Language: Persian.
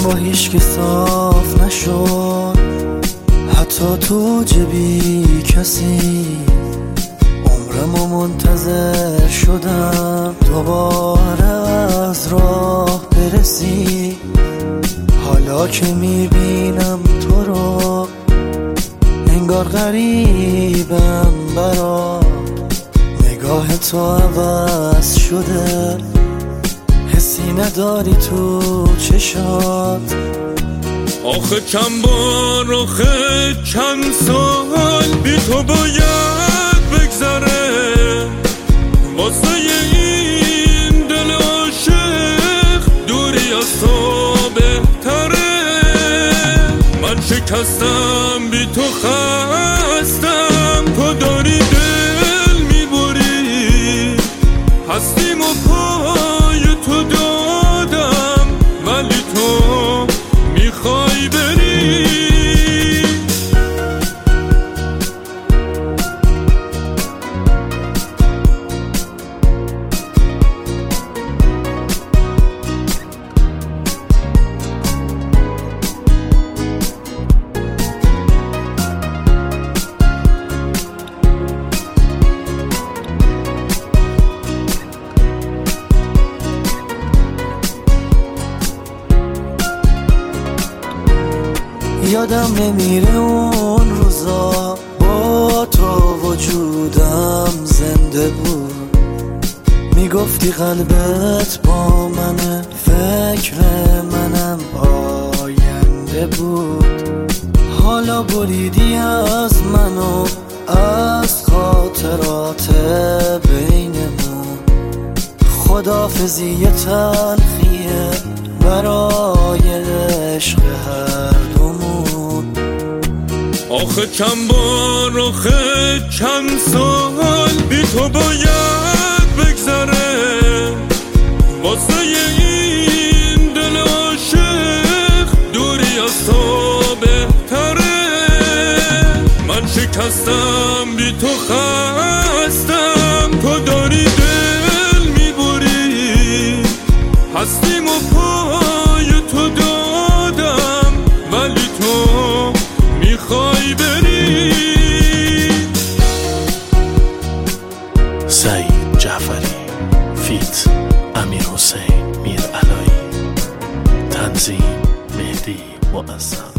با هیچ که صاف نشد، حتی تو جبی کسی. عمرمو منتظر شدم دوباره از راه برسی. حالا که میبینم تو رو انگار غریبم برات. نگاه تو عوض شده، حسی نداری تو چشات. آخه چند بار، آخه چند سال بی تو باید بگذره. واسه این دل عاشق دوری از تو بهتره. من شکستم بی تو خستم، تو داری دل میبری. هستیم و پای تو دادم، ولی تو میخوای بری. یادم نمیره اون روزا با تو وجودم زنده بود. میگفتی قلبت با منه، فکر منم آینده بود. حالا بریدی از منو، از خاطرات بینمون. خداحافظی تلخیه برای عشق هر دومون. آخه چند بار، آخه چند سال بی تو باید بگذره. واسه این دل عاشق دوری از تو بهتره. من شکستم بی تو خستم، تو داری دل میبری. هستیم و پای تو دادم، ولی تو میخوای بری. سعید جعفری فیت امیر حسین میر علایی، تنظیم مهدی معظم.